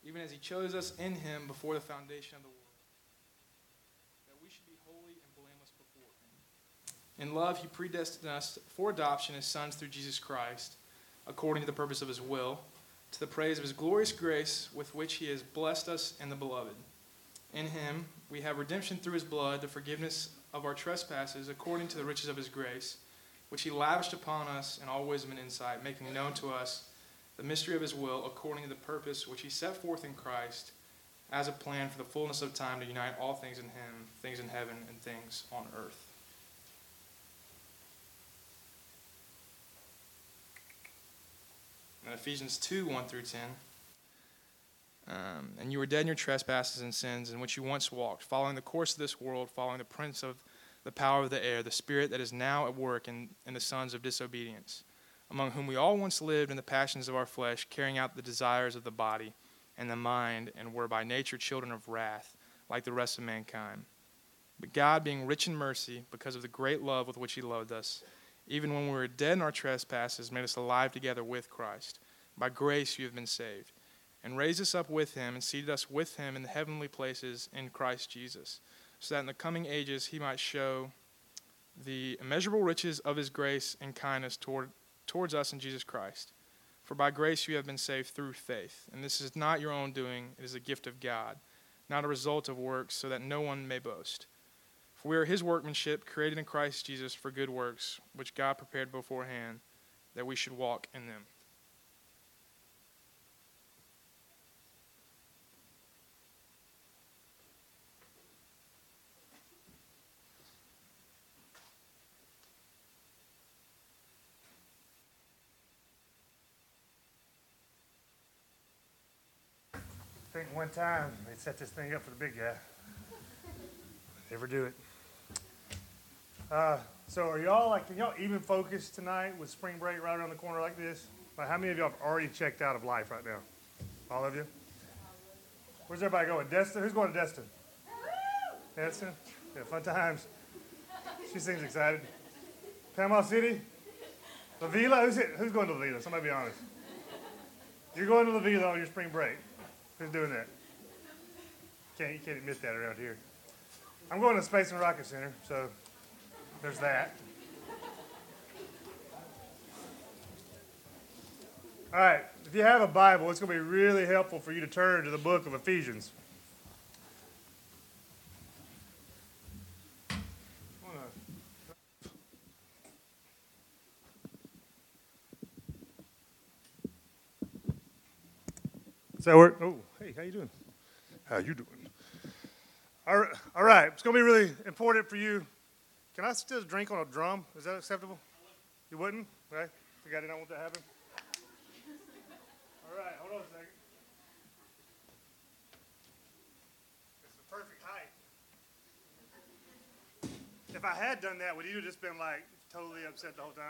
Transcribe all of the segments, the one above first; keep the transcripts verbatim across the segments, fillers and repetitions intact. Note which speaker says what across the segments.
Speaker 1: even as he chose us in him before the foundation of the world, that we should be holy and blameless before him. In love, he predestined us for adoption as sons through Jesus Christ, according to the purpose of his will, to the praise of his glorious grace with which he has blessed us in the beloved. In him we have redemption through his blood, the forgiveness of our trespasses, according to the riches of his grace, which he lavished upon us in all wisdom and insight, making known to us the mystery of his will, according to the purpose which he set forth in Christ, as a plan for the fullness of time to unite all things in him, things in heaven and things on earth. And Ephesians two, one through ten. Um, and you were dead in your trespasses and sins in which you once walked, following the course of this world, following the prince of the power of the air, the spirit that is now at work in, in the sons of disobedience, among whom we all once lived in the passions of our flesh, carrying out the desires of the body and the mind, and were by nature children of wrath, like the rest of mankind. But God, being rich in mercy, because of the great love with which he loved us, even when we were dead in our trespasses, made us alive together with Christ. By grace you have been saved, and raised us up with him, and seated us with him in the heavenly places in Christ Jesus, so that in the coming ages he might show the immeasurable riches of his grace and kindness toward, towards us in Jesus Christ. For by grace you have been saved through faith, and this is not your own doing, it is a gift of God, not a result of works, so that no one may boast. For we are his workmanship, created in Christ Jesus for good works, which God prepared beforehand, that we should walk in them.
Speaker 2: I think one time they set this thing up for the big guy. Never do it. Uh, so are y'all like, can y'all even focus tonight with spring break right around the corner like this? Like, how many of y'all have already checked out of life right now? All of you? Where's everybody going? Destin? Who's going to Destin? Destin? Yeah, fun times. She seems excited. Panama City? La Vila? Who's, it? Who's going to La Vila? Somebody be honest. You're going to La Vila on your spring break. Who's doing that? Can't, you can't admit that around here. I'm going to Space and Rocket Center, so there's that. All right, if you have a Bible, it's going to be really helpful for you to turn to the book of Ephesians. So we're, oh, hey, how you doing? How you doing? All right, all right, it's going to be really important for you. Can I still drink on a drum? Is that acceptable? You wouldn't? Right? The guy did not want that to happen? All right, hold on a second. It's the perfect height. If I had done that, would you have just been like totally upset the whole time?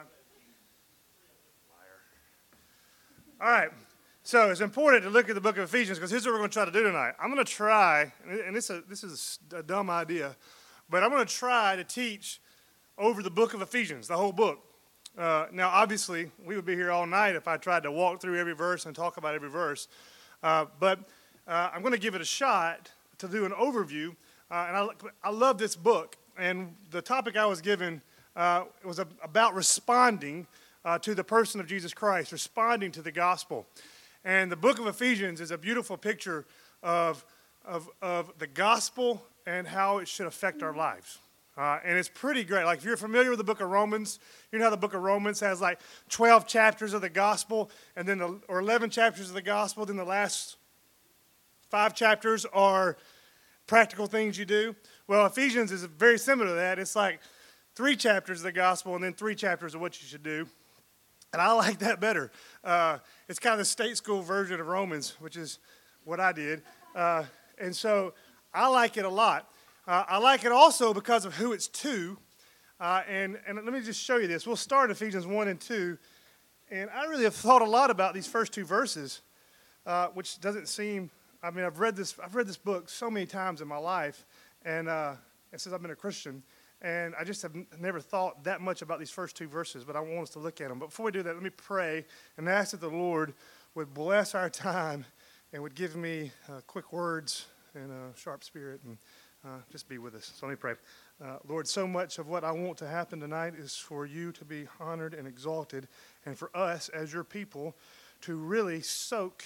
Speaker 2: Liar. All right. So it's important to look at the book of Ephesians because here's what we're going to try to do tonight. I'm going to try, and this, this is a dumb idea, but I'm going to try to teach over the book of Ephesians, the whole book. Uh, now, obviously, we would be here all night if I tried to walk through every verse and talk about every verse. Uh, but uh, I'm going to give it a shot to do an overview. Uh, and I, I love this book. And the topic I was given uh, was a, about responding uh, to the person of Jesus Christ, responding to the gospel. And the book of Ephesians is a beautiful picture of, of, of the gospel and how it should affect our lives. Uh, and it's pretty great. Like if you're familiar with the book of Romans, you know how the book of Romans has like twelve chapters of the gospel, and then the, or eleven chapters of the gospel, then the last five chapters are practical things you do. Well, Ephesians is very similar to that. It's like three chapters of the gospel and then three chapters of what you should do. And I like that better. Uh, it's kind of the state school version of Romans, which is what I did. Uh, and so I like it a lot. Uh, I like it also because of who it's to. Uh, and, and let me just show you this. We'll start Ephesians one and two. And I really have thought a lot about these first two verses, uh, which doesn't seem, I mean, I've read this I've read this book so many times in my life, and, uh, and since I've been a Christian. And I just have n- never thought that much about these first two verses, but I want us to look at them. But before we do that, let me pray and ask that the Lord would bless our time and would give me uh, quick words and a sharp spirit, and uh, just be with us. So let me pray. Uh, Lord, so much of what I want to happen tonight is for you to be honored and exalted, and for us as your people to really soak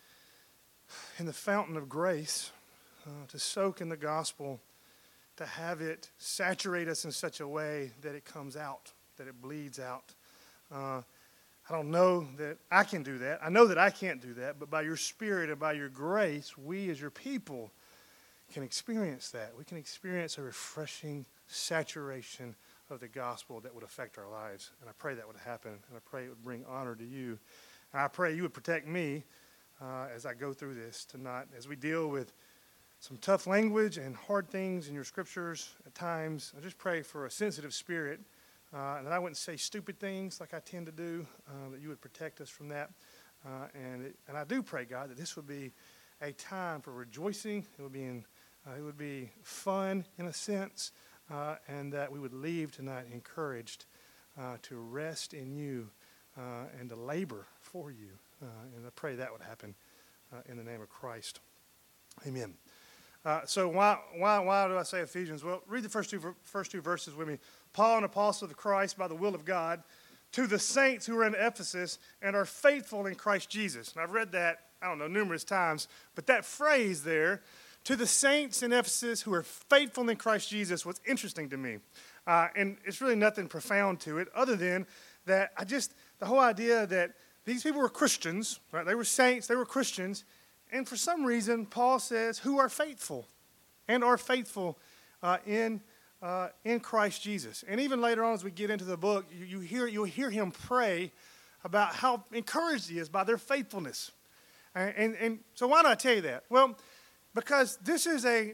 Speaker 2: in the fountain of grace, uh, to soak in the gospel, to have it saturate us in such a way that it comes out, that it bleeds out. Uh, I don't know that I can do that. I know that I can't do that, but by your Spirit and by your grace, we as your people can experience that. We can experience a refreshing saturation of the gospel that would affect our lives. And I pray that would happen, and I pray it would bring honor to you. And I pray you would protect me uh, as I go through this tonight, as we deal with some tough language and hard things in your scriptures at times. I just pray for a sensitive spirit, uh, and that I wouldn't say stupid things like I tend to do, uh, that you would protect us from that. Uh, and it, and I do pray, God, that this would be a time for rejoicing. It would be in, uh, it would be fun in a sense, uh, and that we would leave tonight encouraged uh, to rest in you uh, and to labor for you. Uh, and I pray that would happen uh, in the name of Christ. Amen. Uh, so why why why do I say Ephesians? Well, read the first two first two verses with me. Paul, an apostle of Christ by the will of God, to the saints who are in Ephesus and are faithful in Christ Jesus. And I've read that, I don't know, numerous times, but that phrase there, to the saints in Ephesus who are faithful in Christ Jesus, was interesting to me. Uh, and it's really nothing profound to it other than that I just, the whole idea that these people were Christians, right? They were saints, they were Christians, and for some reason, Paul says, who are faithful and are faithful uh, in uh, in Christ Jesus. And even later on, as we get into the book, you, you hear you'll hear him pray about how encouraged he is by their faithfulness. And, and, and so why do I tell you that? Well, because this is a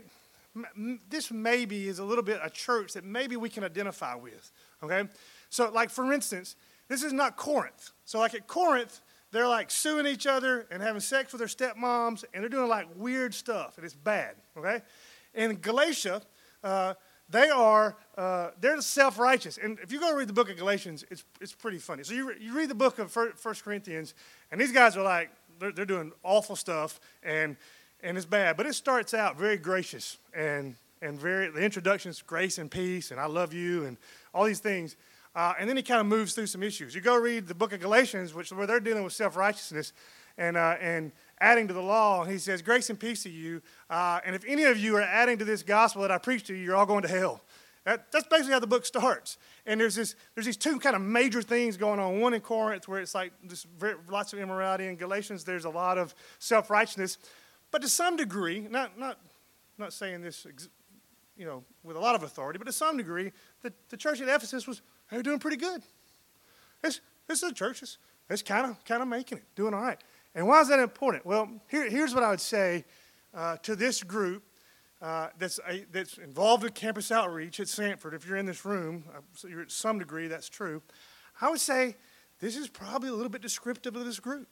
Speaker 2: this maybe is a little bit a church that maybe we can identify with. Okay, so like for instance, this is not Corinth. So like at Corinth, they're like suing each other and having sex with their stepmoms, and they're doing like weird stuff, and it's bad, okay? In Galatia, uh, they are, uh, they're self-righteous. And if you go read the book of Galatians, it's it's pretty funny. So you, re- you read the book of First Corinthians, and these guys are like, they're, they're doing awful stuff, and and it's bad. But it starts out very gracious, and, and very, the introduction is grace and peace, and I love you, and all these things. Uh, and then he kind of moves through some issues. You go read the book of Galatians, which where they're dealing with self-righteousness and uh, and adding to the law. And he says, grace and peace to you. Uh, and if any of you are adding to this gospel that I preach to you, you're all going to hell. That, that's basically how the book starts. And there's this there's these two kind of major things going on. One in Corinth where it's like just very, lots of immorality. In Galatians, there's a lot of self-righteousness. But to some degree, not not not saying this, you know, with a lot of authority, but to some degree, the, the church at Ephesus was, they're doing pretty good. This, this is a church that's, that's kind of kind of making it, doing all right. And why is that important? Well, here, here's what I would say uh, to this group uh, that's a, that's involved with campus outreach at Sanford. If you're in this room, uh, so you're at some degree, that's true. I would say this is probably a little bit descriptive of this group.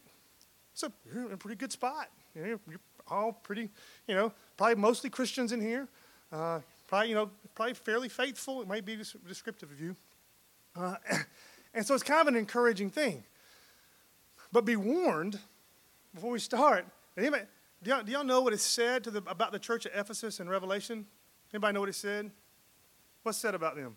Speaker 2: So you're in a pretty good spot. You know, you're, you're all pretty, you know, probably mostly Christians in here. Uh, probably, you know, probably fairly faithful. It might be descriptive of you. Uh, and so it's kind of an encouraging thing. But be warned, before we start, anybody, do, y'all, do y'all know what it said to the, about the church at Ephesus in Revelation? Anybody know what it said? What's said about them?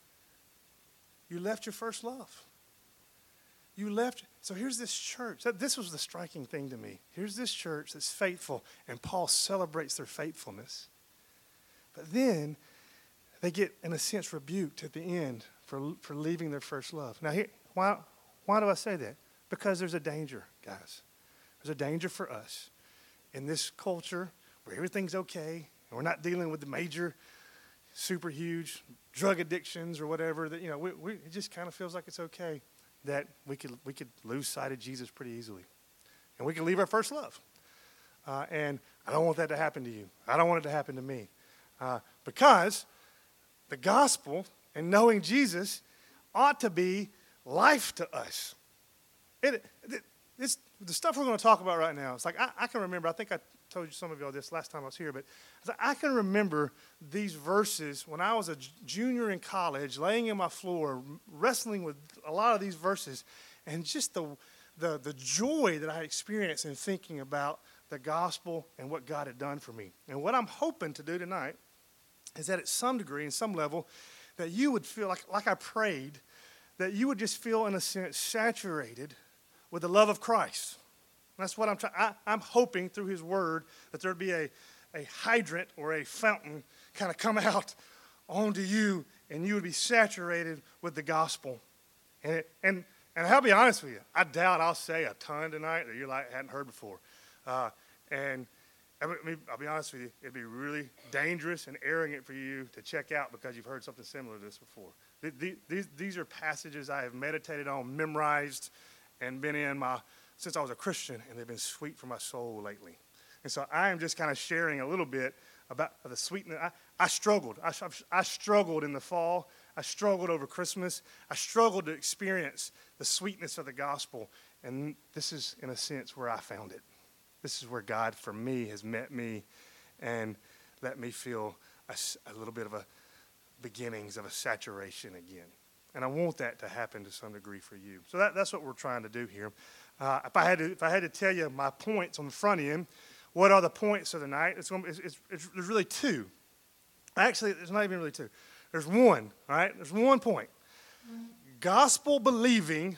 Speaker 2: You left your first love. You left. So here's this church. This was the striking thing to me. Here's this church that's faithful, and Paul celebrates their faithfulness. But then they get, in a sense, rebuked at the end for for leaving their first love. Now, here, why why do I say that? Because there's a danger, guys. There's a danger for us in this culture where everything's okay, and we're not dealing with the major, super huge drug addictions or whatever. That you know, we, we, it just kind of feels like it's okay that we could we could lose sight of Jesus pretty easily, and we could leave our first love. Uh, and I don't want that to happen to you. I don't want it to happen to me, uh, because the gospel and knowing Jesus ought to be life to us. It, it, it's, the stuff we're going to talk about right now, it's like I, I can remember, I think I told you some of y'all this last time I was here, but it's like I can remember these verses when I was a junior in college, laying in my floor, wrestling with a lot of these verses, and just the, the, the joy that I experienced in thinking about the gospel and what God had done for me. And what I'm hoping to do tonight is that at some degree, in some level, that you would feel like, like I prayed, that you would just feel, in a sense, saturated with the love of Christ. That's what I'm trying. I'm hoping through his word that there would be a, a hydrant or a fountain kind of come out onto you, and you would be saturated with the gospel. And it, and and I'll be honest with you, I doubt I'll say a ton tonight that you like hadn't heard before. Uh, and I mean, I'll be honest with you, it'd be really dangerous and arrogant for you to check out because you've heard something similar to this before. These, these are passages I have meditated on, memorized, and been in my since I was a Christian, and they've been sweet for my soul lately. And so I am just kind of sharing a little bit about the sweetness. I, I struggled. I, I struggled in the fall. I struggled over Christmas. I struggled to experience the sweetness of the gospel. And this is, in a sense, where I found it. This is where God, for me, has met me and let me feel a, a little bit of a beginnings of a saturation again. And I want that to happen to some degree for you. So that, that's what we're trying to do here. Uh, if I had to, if I had to tell you my points on the front end, what are the points of the night? It's, it's, it's, it's there's really two. Actually, there's not even really two. There's one. All right, there's one point. Gospel believing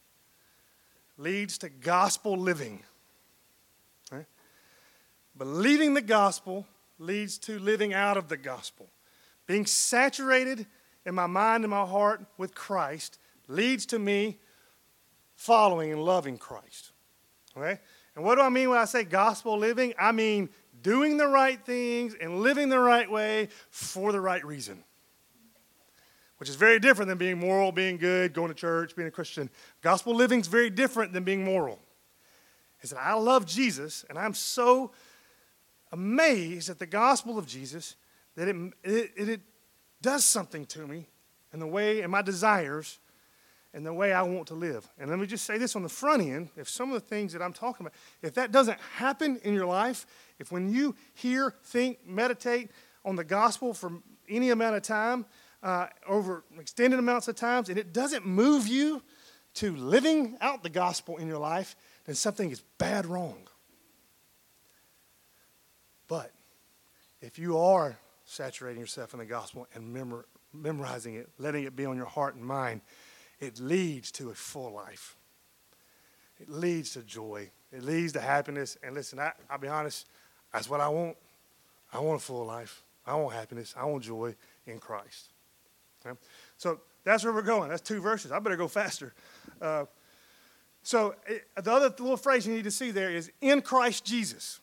Speaker 2: leads to gospel living. Okay? Believing the gospel leads to living out of the gospel. Being saturated in my mind and my heart with Christ leads to me following and loving Christ. Okay? And what do I mean when I say gospel living? I mean doing the right things and living the right way for the right reason. Which is very different than being moral, being good, going to church, being a Christian. Gospel living is very different than being moral. Is that I love Jesus, and I'm so amazed at the gospel of Jesus that it, it, it does something to me in the way, and my desires, and the way I want to live. And let me just say this on the front end, if some of the things that I'm talking about, if that doesn't happen in your life, if when you hear, think, meditate on the gospel for any amount of time, uh, over extended amounts of times, and it doesn't move you to living out the gospel in your life, then something is bad wrong. But if you are saturating yourself in the gospel and memor- memorizing it, letting it be on your heart and mind, it leads to a full life. It leads to joy. It leads to happiness. And listen, I, I'll be honest, that's what I want. I want a full life. I want happiness. I want joy in Christ. Okay? So that's where we're going. That's two verses. I better go faster. Uh, so it, the other little phrase you need to see there is in Christ Jesus.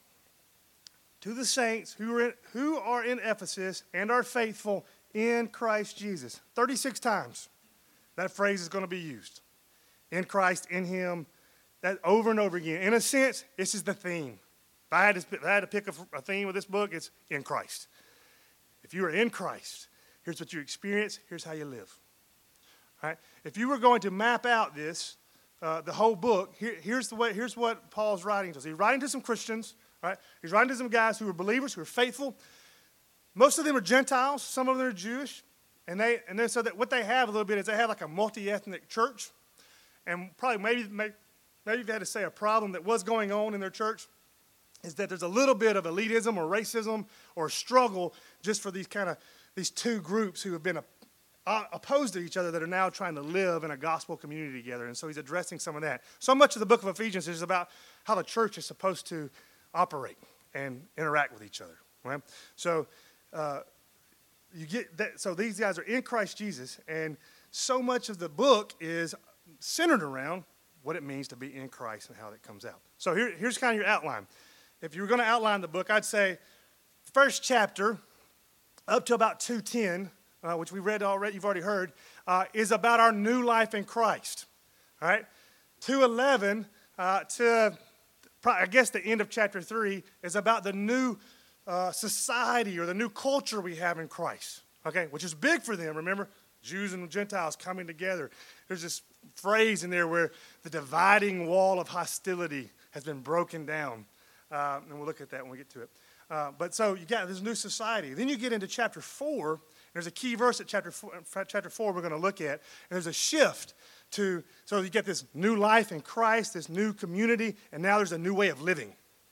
Speaker 2: To the saints who are in, who are in Ephesus and are faithful in Christ Jesus. thirty-six times that phrase is going to be used. In Christ, in him, that over and over again. In a sense, this is the theme. If I had to, if I had to pick a, a theme with this book, it's in Christ. If you are in Christ, here's what you experience, here's how you live. All right? If you were going to map out this, uh, the whole book, here, here's, the way, here's what Paul's writing to us. He's writing to some Christians. Right? He's writing to some guys who are believers, who are faithful. Most of them are Gentiles. Some of them are Jewish. And they and then so that what they have a little bit is they have like a multi-ethnic church. And probably maybe, maybe, maybe you've had to say a problem that was going on in their church is that there's a little bit of elitism or racism or struggle just for these kind of, these two groups who have been uh, opposed to each other that are now trying to live in a gospel community together. And so he's addressing some of that. So much of the book of Ephesians is about how the church is supposed to operate and interact with each other. Right? So uh, you get that. So these guys are in Christ Jesus, and so much of the book is centered around what it means to be in Christ and how that comes out. So here, here's kind of your outline. If you were going to outline the book, I'd say first chapter up to about two ten, uh, which we read already, you've already heard, uh, is about our new life in Christ. All right, two eleven uh, to I guess the end of chapter three is about the new uh, society or the new culture we have in Christ, okay, which is big for them. Remember, Jews and Gentiles coming together. There's this phrase in there where the dividing wall of hostility has been broken down, uh, and we'll look at that when we get to it. Uh, but so you got this new society. Then you get into chapter four. There's a key verse at chapter four, chapter four we're going to look at, and there's a shift to, so you get this new life in Christ, this new community, and now there's a new way of living.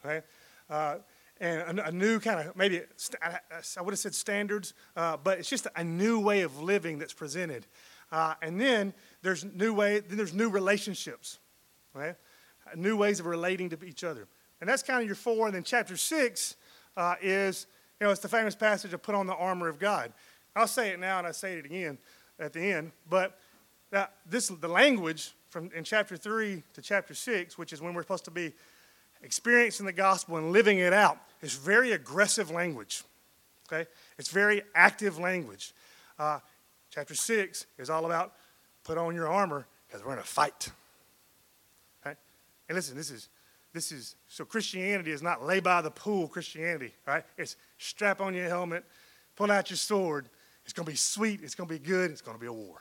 Speaker 2: okay? Uh, and a, a new kind of, maybe, st- I, I would have said standards, uh, but it's just a new way of living that's presented. Uh, and then there's new way, then there's new relationships, okay? New ways of relating to each other. And that's kind of your four. And then chapter six uh, is, you know, it's the famous passage of put on the armor of God. I'll say it now and I say it again at the end. But that, this the language from in chapter three to chapter six, which is when we're supposed to be experiencing the gospel and living it out, is very aggressive language. Okay? It's very active language. Uh, chapter six is all about put on your armor because we're in a fight. Okay? And listen, this is this is so Christianity is not lay by the pool Christianity, right? It's strap on your helmet, pull out your sword. It's going to be sweet. It's going to be good. It's going to be a war.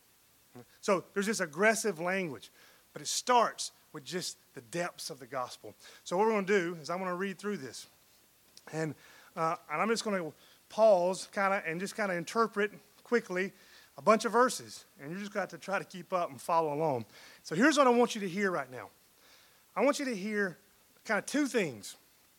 Speaker 2: So there's this aggressive language, but it starts with just the depths of the gospel. So what we're going to do is I'm going to read through this, and uh, and I'm just going to pause, kind of, and just kind of interpret quickly a bunch of verses, and you just got to try to keep up and follow along. So here's what I want you to hear right now. I want you to hear kind of two things.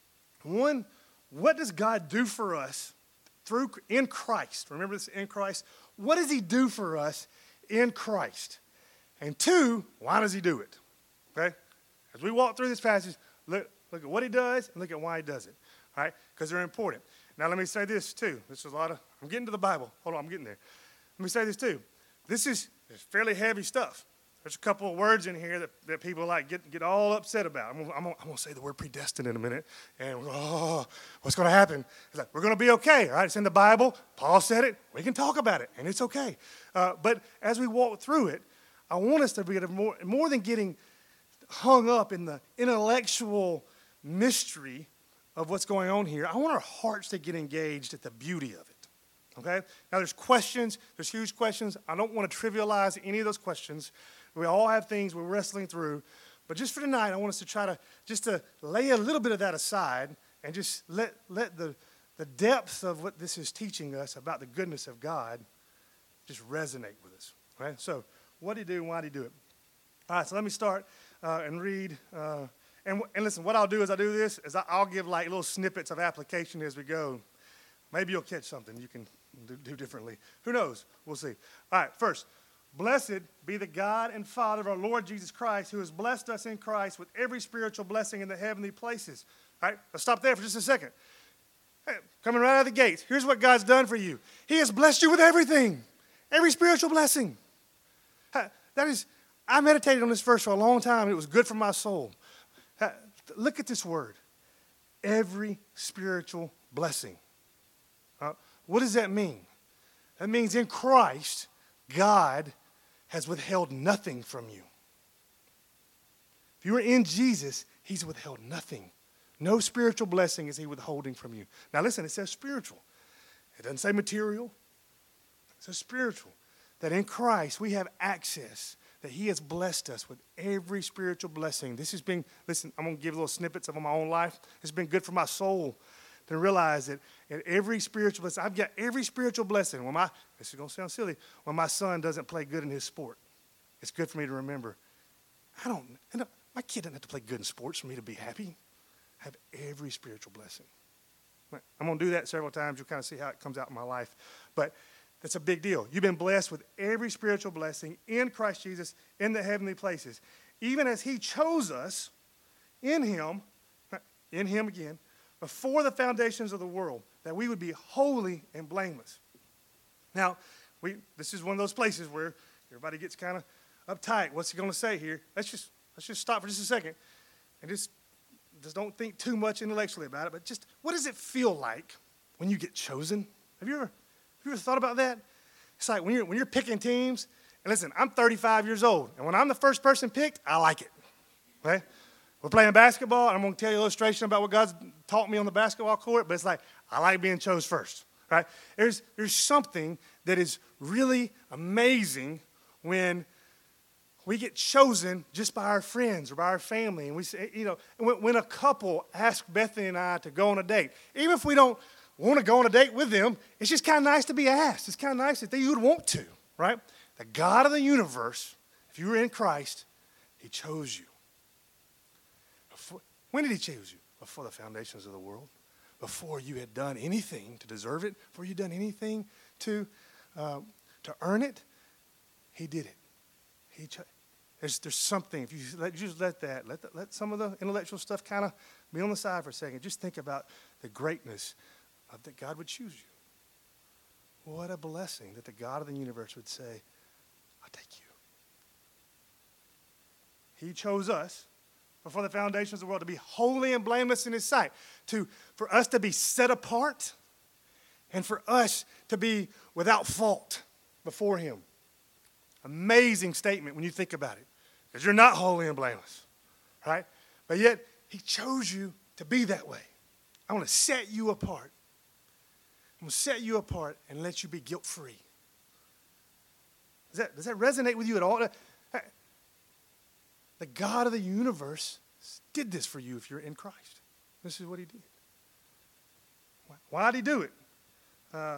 Speaker 2: One, what does God do for us through in Christ? Remember this, in Christ. What does he do for us in Christ? And two, why does he do it? Okay? As we walk through this passage, look, look at what he does and look at why he does it. All right? Because they're important. Now let me say this too. This is a lot of, I'm getting to the Bible. Hold on, I'm getting there. Let me say this too. This is fairly heavy stuff. There's a couple of words in here that, that people like get, get all upset about. I'm gonna, I'm, gonna, I'm gonna say the word predestined in a minute. And we're going, oh, what's going to happen? It's like, we're going to be okay. All right, it's in the Bible. Paul said it. We can talk about it, and it's okay. Uh, but as we walk through it, I want us to be more, more than getting hung up in the intellectual mystery of what's going on here. I want our hearts to get engaged at the beauty of it. Okay? Now, there's questions. There's huge questions. I don't want to trivialize any of those questions. We all have things we're wrestling through. But just for tonight, I want us to try to just to lay a little bit of that aside and just let, let the, the depth of what this is teaching us about the goodness of God just resonate with us. Right? So, what did he do and why did he do it? All right, so let me start uh, and read. Uh, and, and listen, what I'll do as I do this is I'll give like little snippets of application as we go. Maybe you'll catch something you can do, do differently. Who knows? We'll see. All right, first. Blessed be the God and Father of our Lord Jesus Christ, who has blessed us in Christ with every spiritual blessing in the heavenly places. All right, let's stop there for just a second. Hey, coming right out of the gates, here's what God's done for you. He has blessed you with everything, every spiritual blessing. That is, I meditated on this verse for a long time, and it was good for my soul. Look at this word, every spiritual blessing. Uh, what does that mean? That means in Christ, God has withheld nothing from you. If you are in Jesus, he's withheld nothing. No spiritual blessing is he withholding from you. Now listen, it says spiritual. It doesn't say material. It says spiritual. That in Christ we have access, that he has blessed us with every spiritual blessing. This has been, listen, I'm going to give little snippets of my own life. It's been good for my soul to realize that at every spiritual blessing, I've got every spiritual blessing. When my, this is going to sound silly, when my son doesn't play good in his sport, it's good for me to remember, I don't, I don't my kid doesn't have to play good in sports for me to be happy. I have every spiritual blessing. I'm going to do that several times. You'll kind of see how it comes out in my life. But that's a big deal. You've been blessed with every spiritual blessing in Christ Jesus in the heavenly places. Even as he chose us in him, in him again, before the foundations of the world, that we would be holy and blameless. Now, we this is one of those places where everybody gets kind of uptight. What's he going to say here? Let's just let's just stop for just a second and just, just don't think too much intellectually about it, but just what does it feel like when you get chosen? Have you ever, have you ever thought about that? It's like when you're, when you're picking teams, and listen, I'm thirty-five years old, and when I'm the first person picked, I like it, okay? We're playing basketball, and I'm going to tell you an illustration about what God's taught me on the basketball court, but it's like, I like being chose first, right? There's, there's something that is really amazing when we get chosen just by our friends or by our family. And we say, you know, when, when a couple asks Bethany and I to go on a date, even if we don't want to go on a date with them, it's just kind of nice to be asked. It's kind of nice that they would want to, right? The God of the universe, if you were in Christ, he chose you. When did he choose you? before the foundations of the world, before you had done anything to deserve it, before you'd done anything to uh, to earn it. He did it. He ch- there's there's something. If you let you just let that let the, let some of the intellectual stuff kind of be on the side for a second. Just think about the greatness of that God would choose you. What a blessing that the God of the universe would say, "I'll take you." He chose us before the foundations of the world to be holy and blameless in his sight, to for us to be set apart, and for us to be without fault before him. Amazing statement when you think about it, because you're not holy and blameless, right? But yet he chose you to be that way. I want to set you apart. I'm going to set you apart and let you be guilt-free. Does that, does that resonate with you at all? The God of the universe did this for you if you're in Christ. This is what he did. Why did he do it? Uh,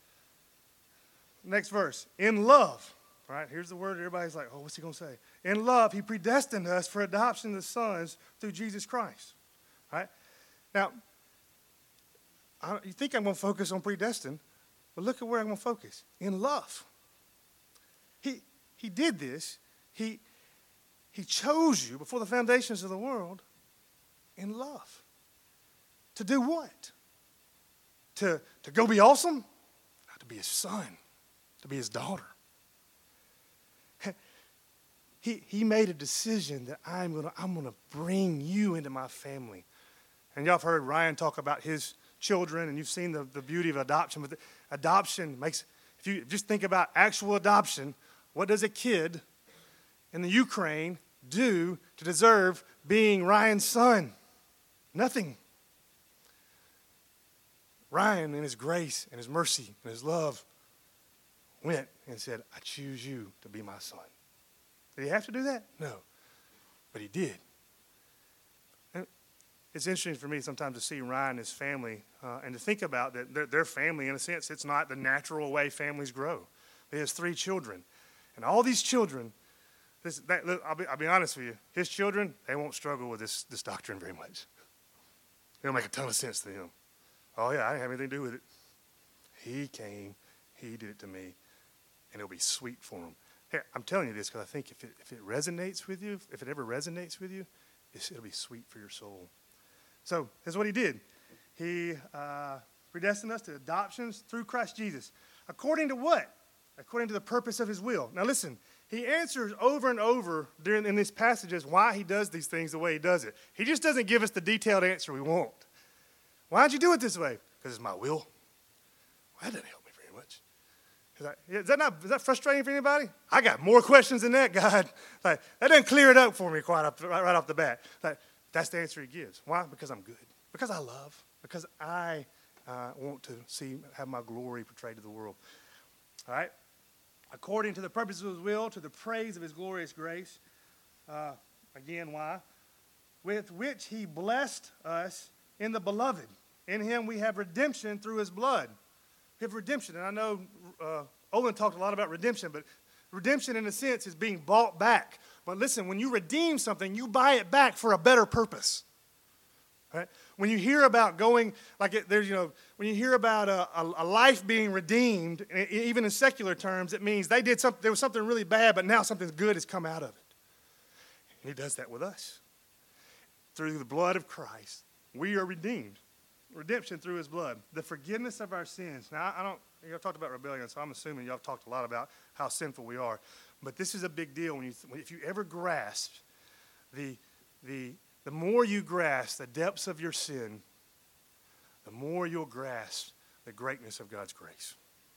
Speaker 2: next verse. In love. All right, here's the word everybody's like, oh, what's he going to say? In love, he predestined us for adoption as sons through Jesus Christ. All right? Now, I, you think I'm going to focus on predestined, but look at where I'm going to focus. In love. He, he did this. He, he chose you before the foundations of the world in love. To do what? To, to go be awesome? Not to be his son. To be his daughter. He, he made a decision that I'm going to I'm going to bring you into my family. And y'all have heard Ryan talk about his children, and you've seen the, the beauty of adoption. But adoption makes, if you just think about actual adoption, what does a kid in the Ukraine do to deserve being Ryan's son? Nothing. Ryan, in his grace and his mercy and his love, went and said, I choose you to be my son. Did he have to do that? No. But he did. And it's interesting for me sometimes to see Ryan and his family uh, and to think about that their, their family, in a sense, it's not the natural way families grow. He has three children. And all these children, this, that, look, I'll, be, I'll be honest with you, his children, they won't struggle with this, this doctrine very much. It'll make a ton of sense to him. Oh, yeah, I didn't have anything to do with it. He came, he did it to me, and it'll be sweet for him. Hey, I'm telling you this because I think if it, if it resonates with you, if it ever resonates with you, it'll be sweet for your soul. So that's what he did. He uh, predestined us to adoptions through Christ Jesus. According to what? According to the purpose of his will. Now listen, he answers over and over during in these passages why he does these things the way he does it. He just doesn't give us the detailed answer we want. Why'd you do it this way? Because it's my will. Well, that doesn't help me very much. Is that not is that frustrating for anybody? I got more questions than that, God. Like, that doesn't clear it up for me quite up, right, right off the bat. Like, that's the answer he gives. Why? Because I'm good. Because I love. Because I uh, want to see have my glory portrayed to the world. All right? According to the purpose of his will, to the praise of his glorious grace. Uh, again, why? With which he blessed us in the beloved. In him we have redemption through his blood. We have redemption. And I know uh, Olin talked a lot about redemption, but redemption in a sense is being bought back. But listen, when you redeem something, you buy it back for a better purpose. Right? When you hear about going, like it, there's, you know, when you hear about a, a, a life being redeemed, even in secular terms, it means they did something, there was something really bad, but now something good has come out of it. And he does that with us. Through the blood of Christ, we are redeemed. Redemption through his blood. The forgiveness of our sins. Now, I don't, y'all talked about rebellion, so I'm assuming y'all talked a lot about how sinful we are. But this is a big deal when you, if you ever grasp the, the, the more you grasp the depths of your sin, the more you'll grasp the greatness of God's grace.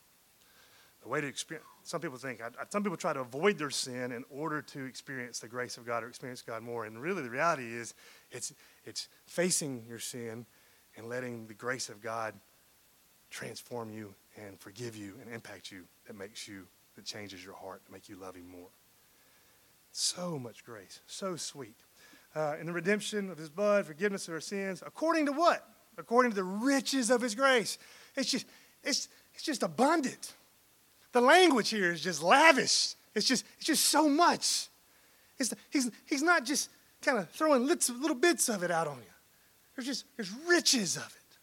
Speaker 2: The way to experience, some people think, some people try to avoid their sin in order to experience the grace of God or experience God more. And really the reality is it's, it's facing your sin and letting the grace of God transform you and forgive you and impact you that makes you, that changes your heart to make you love him more. So much grace, so sweet. Uh, in the redemption of his blood, forgiveness of our sins, according to what? According to the riches of his grace. It's just, it's, it's just abundant. The language here is just lavish. It's just, it's just so much. It's, he's, he's not just kind of throwing little, little bits of it out on you. There's just, there's riches of it.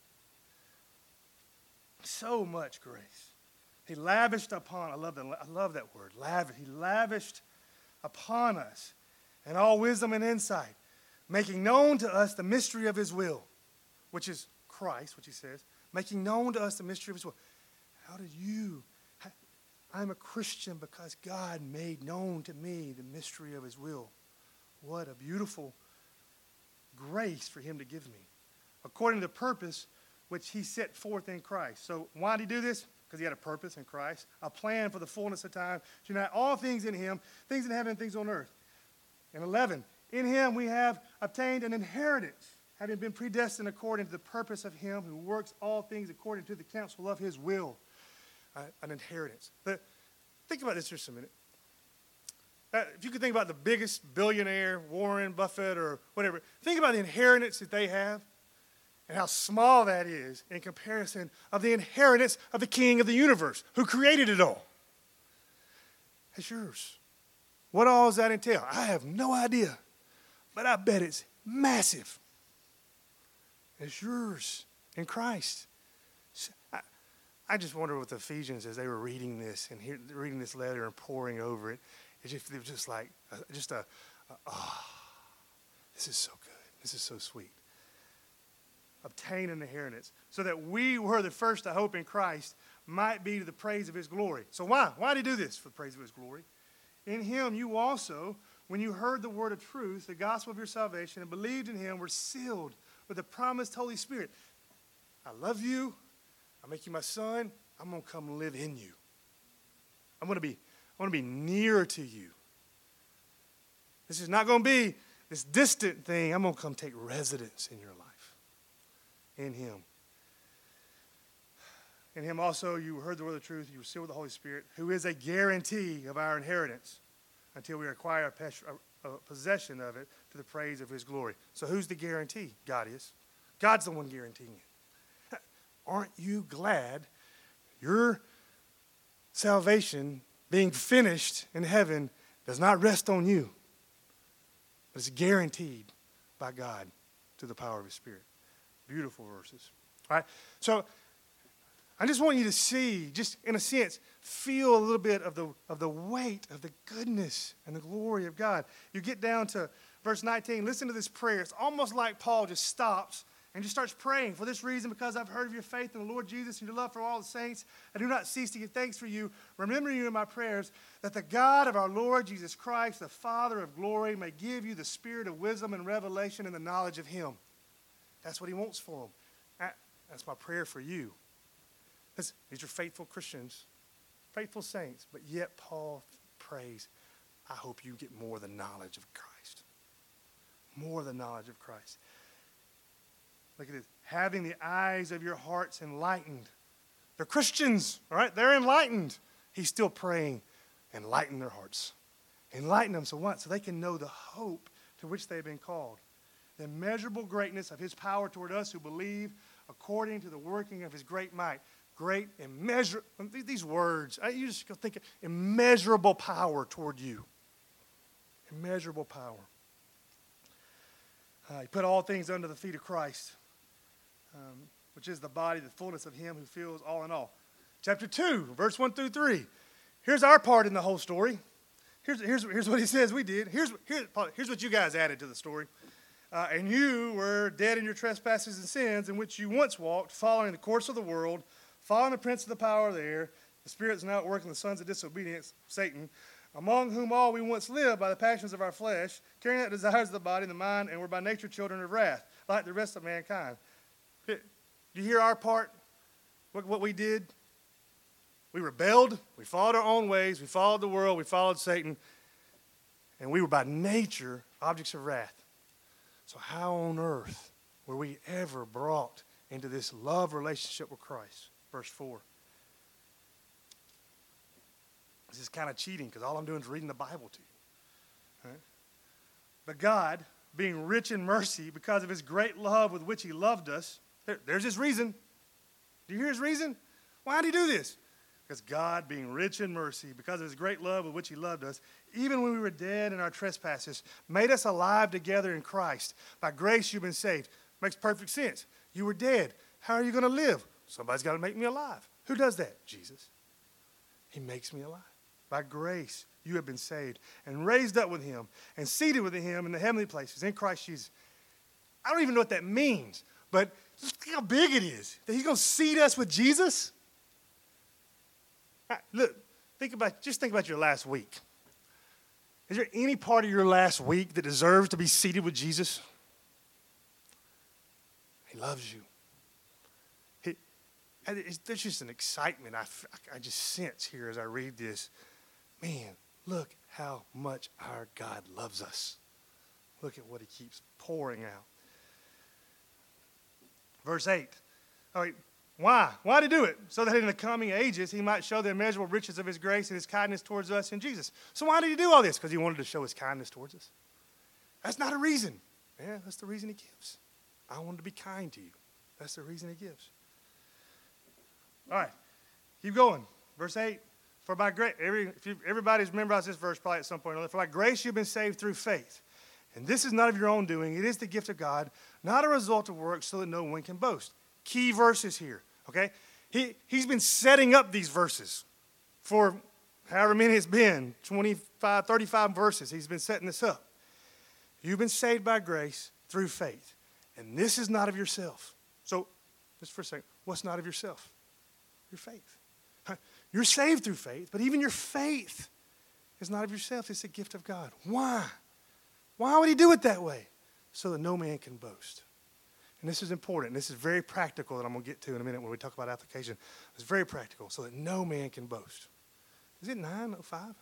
Speaker 2: So much grace. He lavished upon, I love that, I love that word, lavish. He lavished upon us in all wisdom and insight, making known to us the mystery of his will, which is Christ, which he says, making known to us the mystery of his will. How did you, I'm a Christian because God made known to me the mystery of his will. What a beautiful grace for him to give me, according to the purpose which he set forth in Christ. So why did he do this? Because he had a purpose in Christ, a plan for the fullness of time, to unite all things in him, things in heaven and things on earth. And eleven, in him we have obtained an inheritance, having been predestined according to the purpose of him who works all things according to the counsel of his will. Uh, an inheritance. But think about this just a minute. Uh, if you could think about the biggest billionaire, Warren Buffett or whatever, think about the inheritance that they have and how small that is in comparison of the inheritance of the King of the universe who created it all. It's yours. What all does that entail? I have no idea, but I bet it's massive. It's yours in Christ. I, I just wonder what the Ephesians, as they were reading this and hear, reading this letter and poring over it, it's just, it was just like, uh, just a, a, oh, this is so good. This is so sweet. Obtain an inheritance so that we who are the first to hope in Christ might be to the praise of his glory. So why? Why did he do this? For the praise of his glory. In him you also, when you heard the word of truth, the gospel of your salvation, and believed in him, were sealed with the promised Holy Spirit. I love you. I make you my son. I'm going to come live in you. I'm going to be, I want to be nearer to you. This is not going to be this distant thing. I'm going to come take residence in your life. In him. In him also you heard the word of the truth. You were sealed with the Holy Spirit, who is a guarantee of our inheritance until we acquire a possession of it to the praise of his glory. So who's the guarantee? God is. God's the one guaranteeing it. Aren't you glad your salvation being finished in heaven does not rest on you, but it's guaranteed by God through the power of his Spirit? Beautiful verses. All right? So I just want you to see, just in a sense, feel a little bit of the, of the weight of the goodness and the glory of God. You get down to verse nineteen. Listen to this prayer. It's almost like Paul just stops and just starts praying. For this reason, because I've heard of your faith in the Lord Jesus and your love for all the saints, I do not cease to give thanks for you, remembering you in my prayers, that the God of our Lord Jesus Christ, the Father of glory, may give you the spirit of wisdom and revelation in the knowledge of him. That's what he wants for them. That's my prayer for you. These are faithful Christians, faithful saints, but yet Paul prays, I hope you get more of the knowledge of Christ. More of the knowledge of Christ. Look at this. Having the eyes of your hearts enlightened. They're Christians, all right? They're enlightened. He's still praying, enlighten their hearts. Enlighten them so what? So they can know the hope to which they've been called. The immeasurable greatness of his power toward us who believe according to the working of his great might. Great, immeasurable, these words, you just go think, immeasurable power toward you. Immeasurable power. Uh, he put all things under the feet of Christ, um, which is the body, the fullness of him who fills all in all. Chapter two, verse one through three. Here's our part in the whole story. Here's, here's, here's what he says we did. Here's, here, here's what you guys added to the story. Uh, and you were dead in your trespasses and sins in which you once walked, following the course of the world, following the prince of the power of the air, the spirit is now at work in the sons of disobedience, Satan, among whom all we once lived by the passions of our flesh, carrying out the desires of the body and the mind, and were by nature children of wrath, like the rest of mankind. Do you hear our part? What, what we did? We rebelled. We followed our own ways. We followed the world. We followed Satan. And we were by nature objects of wrath. So how on earth were we ever brought into this love relationship with Christ? Verse four. This is kind of cheating because all I'm doing is reading the Bible to you. Right? But God, being rich in mercy because of his great love with which he loved us, there, there's his reason. Do you hear his reason? Why did he do this? Because God, being rich in mercy because of his great love with which he loved us, even when we were dead in our trespasses, made us alive together in Christ. By grace you've been saved. Makes perfect sense. You were dead. How are you going to live? Somebody's got to make me alive. Who does that? Jesus. He makes me alive. By grace, you have been saved and raised up with him and seated with him in the heavenly places in Christ Jesus. I don't even know what that means, but look how big it is that he's going to seat us with Jesus. Right, look, think about, just think about your last week. Is there any part of your last week that deserves to be seated with Jesus? He loves you. He, there's just an excitement I, I just sense here as I read this. Man, look how much our God loves us. Look at what he keeps pouring out. Verse eight. All right, why? Why did he do it? So that in the coming ages he might show the immeasurable riches of his grace and his kindness towards us in Jesus. So why did he do all this? Because he wanted to show his kindness towards us. That's not a reason. Yeah, that's the reason he gives. I wanted to be kind to you. That's the reason he gives. All right, keep going. Verse eight. For by grace, every, if you, everybody's memorized this verse probably at some point or other. For by grace you've been saved through faith. And this is not of your own doing. It is the gift of God, not a result of works, so that no one can boast. Key verses here, okay? He, he's been setting up these verses for however many it's been, twenty-five, thirty-five verses. He's been setting this up. You've been saved by grace through faith. And this is not of yourself. So, just for a second, what's not of yourself? Your faith. You're saved through faith, but even your faith is not of yourself. It's a gift of God. Why? Why would he do it that way? So that no man can boast. And this is important. This is very practical that I'm going to get to in a minute when we talk about application. It's very practical so that no man can boast. Is it nine oh five?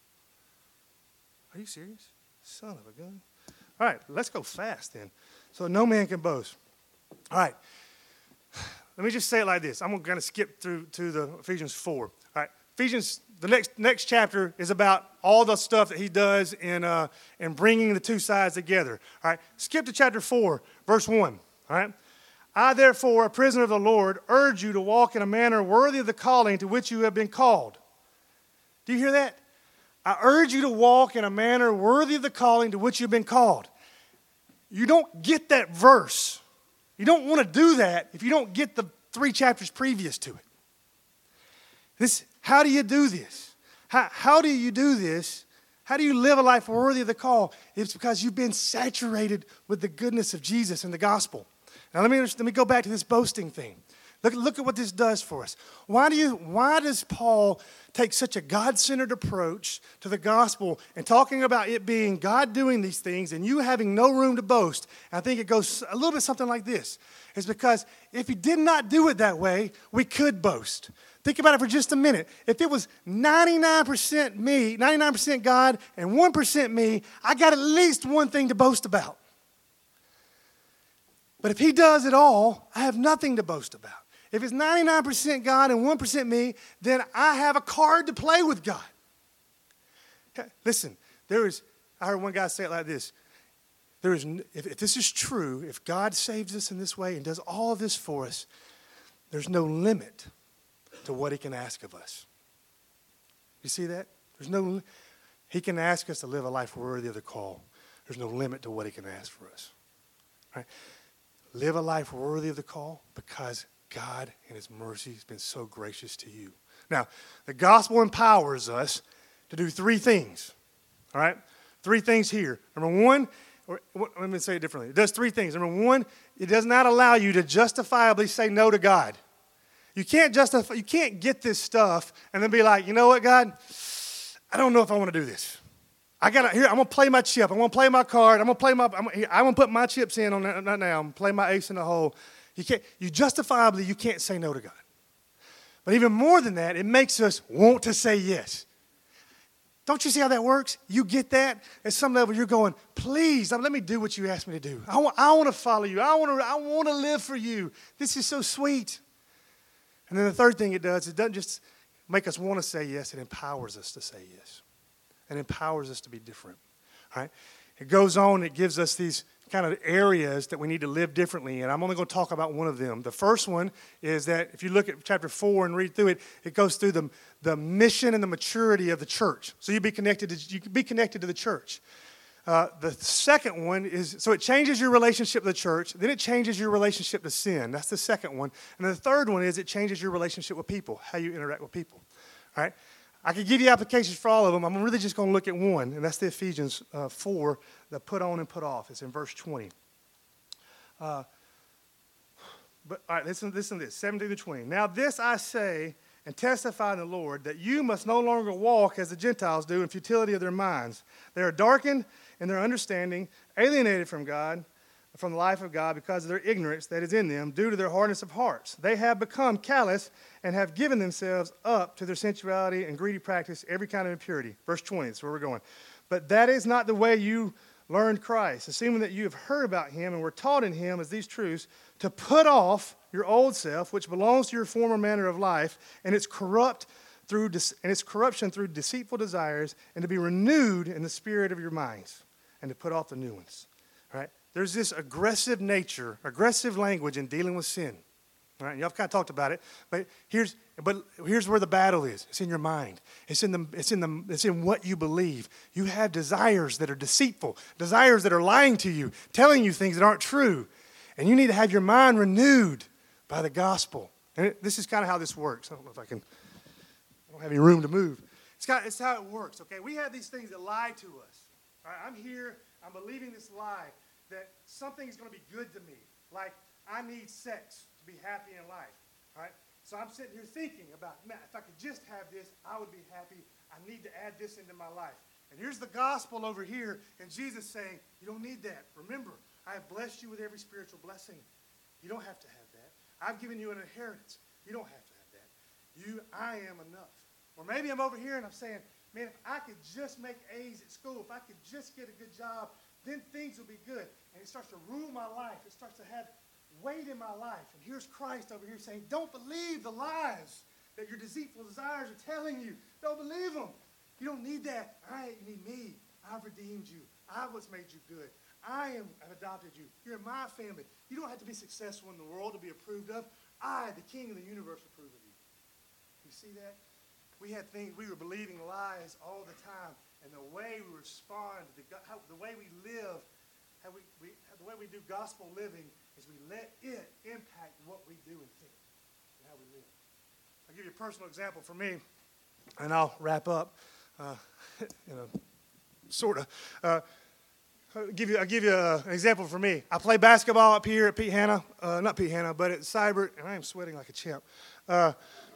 Speaker 2: Are you serious? Son of a gun. All right, let's go fast then. So that no man can boast. All right. Let me just say it like this. I'm going to skip through to the Ephesians four. All right, Ephesians, the next next chapter is about all the stuff that he does in uh, in bringing the two sides together. All right, skip to chapter four, verse one. All right, I therefore, a prisoner of the Lord, urge you to walk in a manner worthy of the calling to which you have been called. Do you hear that? I urge you to walk in a manner worthy of the calling to which you've been called. You don't get that verse. You don't want to do that if you don't get the three chapters previous to it. This, how do you do this? How, how do you do this? How do you live a life worthy of the call? It's because you've been saturated with the goodness of Jesus and the gospel. Now let me, let me go back to this boasting thing. Look, look at what this does for us. Why do you? Why does Paul take such a God-centered approach to the gospel and talking about it being God doing these things and you having no room to boast? And I think it goes a little bit something like this. It's because if he did not do it that way, we could boast. Think about it for just a minute. If it was ninety-nine percent me, ninety-nine percent God, and one percent me, I got at least one thing to boast about. But if he does it all, I have nothing to boast about. If it's ninety-nine percent God and one percent me, then I have a card to play with God. Listen, there is, I heard one guy say it like this. There is, if, if this is true, if God saves us in this way and does all of this for us, there's no limit to what he can ask of us. You see that? There's no, he can ask us to live a life worthy of the call. There's no limit to what he can ask for us. Right? Live a life worthy of the call because God in his mercy has been so gracious to you. Now, the gospel empowers us to do three things. All right? Three things here. Number one, or let me say it differently. It does three things. Number one, it does not allow you to justifiably say no to God. You can't justify, you can't get this stuff and then be like, you know what, God? I don't know if I want to do this. I got here. I'm gonna play my chip. I'm gonna play my card. I'm gonna play my. I'm, here, I'm gonna put my chips in on that now. I'm gonna play my ace in the hole. You can't. You justifiably you can't say no to God. But even more than that, it makes us want to say yes. Don't you see how that works? You get that at some level. You're going, please, let me do what you asked me to do. I want. I want to follow you. I want to. I want to live for you. This is so sweet. And then the third thing it does, it doesn't just make us want to say yes. It empowers us to say yes. And empowers us to be different, all right? It goes on, it gives us these kind of areas that we need to live differently, and I'm only going to talk about one of them. The first one is that if you look at chapter four and read through it, it goes through the, the mission and the maturity of the church. So you be connected to, you can be connected to the church. Uh, the second one is, so it changes your relationship to the church. Then it changes your relationship to sin. That's the second one. And the third one is it changes your relationship with people, how you interact with people. All right? I could give you applications for all of them. I'm really just going to look at one, and that's the Ephesians uh, four, the put on and put off. It's in verse twenty. Uh, but all right, listen, listen to this, seventeen to twenty. Now this I say and testify in the Lord that you must no longer walk as the Gentiles do in futility of their minds. They are darkened in their understanding, alienated from God, from the life of God because of their ignorance that is in them due to their hardness of hearts. They have become callous and have given themselves up to their sensuality and greedy practice, every kind of impurity. Verse twenty, that's where we're going. But that is not the way you learned Christ, assuming that you have heard about him and were taught in him as these truths, to put off your old self, which belongs to your former manner of life, and its corrupt through and its corruption through deceitful desires, and to be renewed in the spirit of your minds, and to put off the new ones. All right? There's this aggressive nature, aggressive language in dealing with sin. All right? Y'all kind of talked about it, but here's but here's where the battle is. It's in your mind. It's in the it's in the it's in what you believe. You have desires that are deceitful, desires that are lying to you, telling you things that aren't true, and you need to have your mind renewed by the gospel. And it, this is kind of how this works. I don't know if I can. I don't have any room to move. It's kind of, it's how it works. Okay, we have these things that lie to us. All right, I'm here. I'm believing this lie that something is going to be good to me, like I need sex to be happy in life. All right, so I'm sitting here thinking about, man, if I could just have this, I would be happy. I need to add this into my life. And here's the gospel over here, and Jesus saying, you don't need that. Remember, I have blessed you with every spiritual blessing. You don't have to have that. I've given you an inheritance. You don't have to have that. You, I am enough. Or maybe I'm over here and I'm saying, man, if I could just make A's at school, if I could just get a good job, then things will be good. And it starts to rule my life. It starts to have weight in my life. And here's Christ over here saying, don't believe the lies that your deceitful desires are telling you. Don't believe them. You don't need that. I need me. I've redeemed you. I've what's made you good. I am, have adopted you. You're in my family. You don't have to be successful in the world to be approved of. I, the King of the universe, approve of you. You see that? We had things, we were believing lies all the time. And the way we respond, the, how, the way we live, how we, we, the way we do gospel living is we let it impact what we do and think and how we live. I'll give you a personal example for me, and I'll wrap up. Uh, you know, sort of. Uh, I'll give you, I'll give you a, an example for me. I play basketball up here at Pete Hanna, uh, not Pete Hanna, but at Cybert, and I am sweating like a champ. Uh,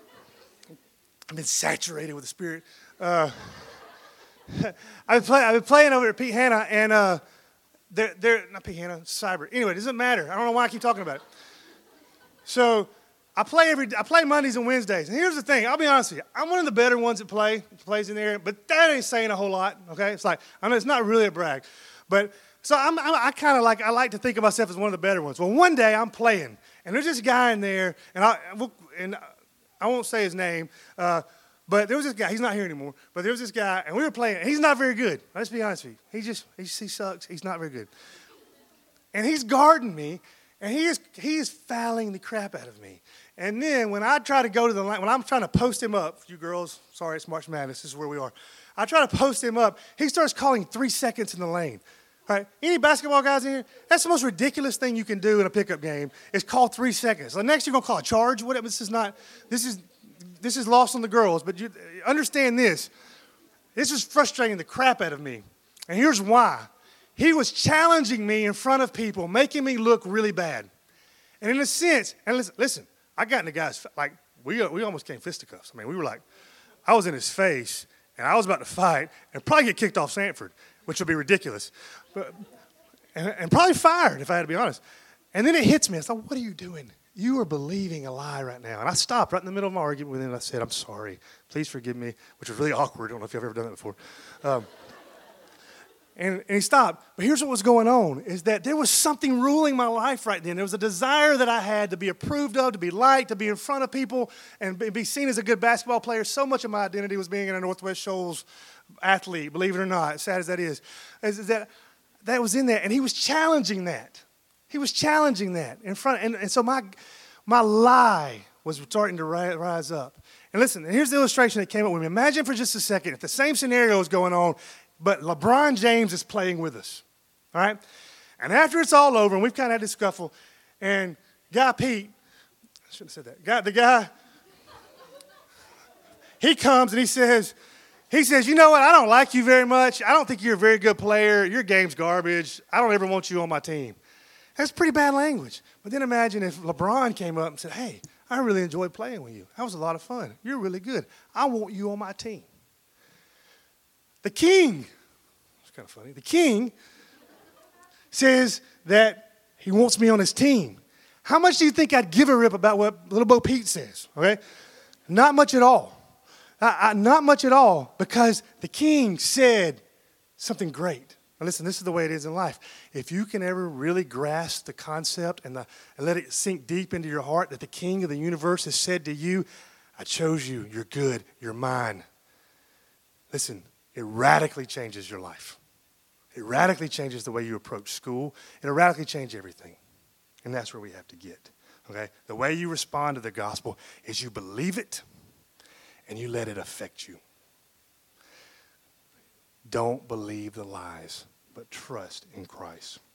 Speaker 2: I've been saturated with the Spirit. Uh, I've, been play, I've been playing over at Pete Hanna, and uh, they're, they're, not Pete Hanna, Cybert. Anyway, it doesn't matter. I don't know why I keep talking about it. So I play every, I play Mondays and Wednesdays. And here's the thing. I'll be honest with you. I'm one of the better ones that play, plays in there, but that ain't saying a whole lot, okay? It's like, I know it's not really a brag. But so I'm, I'm, I kind of like, I like to think of myself as one of the better ones. Well, one day I'm playing, and there's this guy in there, and I, and I won't say his name, uh, but there was this guy. He's not here anymore, but there was this guy, and we were playing, and he's not very good. Let's be honest with you. He just, he, he sucks. He's not very good. And he's guarding me, and he is, he is fouling the crap out of me. And then when I try to go to the line, when I'm trying to post him up, you girls, sorry, it's March Madness. This is where we are. I try to post him up. He starts calling three seconds in the lane. All right? Any basketball guys in here? That's the most ridiculous thing you can do in a pickup game is call three seconds. The next you're going to call a charge. Whatever. This is not, this is, this is lost on the girls. But you understand this. This is frustrating the crap out of me. And here's why. He was challenging me in front of people, making me look really bad. And in a sense, and listen, listen I got in the guy's, like, we, we almost came fisticuffs. I mean, we were like, I was in his face. And I was about to fight and probably get kicked off Sanford, which would be ridiculous. But, and, and probably fired, if I had to be honest. And then it hits me. I thought, what are you doing? You are believing a lie right now. And I stopped right in the middle of my argument with him, and I said, I'm sorry. Please forgive me, which was really awkward. I don't know if you've ever done that before. Um, and, and he stopped. But here's what was going on, is that there was something ruling my life right then. There was a desire that I had to be approved of, to be liked, to be in front of people, and be seen as a good basketball player. So much of my identity was being a Northwest Shoals athlete, believe it or not, as sad as that is, is that that was in there. And he was challenging that. He was challenging that in front. And, and so my, my lie was starting to rise up. And listen, and here's the illustration that came up with me. Imagine for just a second, if the same scenario is going on, but LeBron James is playing with us, all right? And after it's all over, and we've kind of had this scuffle, and Guy Pete, I shouldn't have said that, guy, the guy, he comes and he says, he says, you know what, I don't like you very much. I don't think you're a very good player. Your game's garbage. I don't ever want you on my team. That's pretty bad language. But then imagine if LeBron came up and said, hey, I really enjoyed playing with you. That was a lot of fun. You're really good. I want you on my team. The king, it's kind of funny, the king says that he wants me on his team. How much do you think I'd give a rip about what Little Bo Peep says, okay? Not much at all. I, I, not much at all, because the king said something great. Now listen, this is the way it is in life. If you can ever really grasp the concept and, the, and let it sink deep into your heart that the king of the universe has said to you, I chose you, you're good, you're mine. Listen, it radically changes your life. It radically changes the way you approach school. It'll radically change everything. And that's where we have to get, okay? The way you respond to the gospel is you believe it and you let it affect you. Don't believe the lies, but trust in Christ.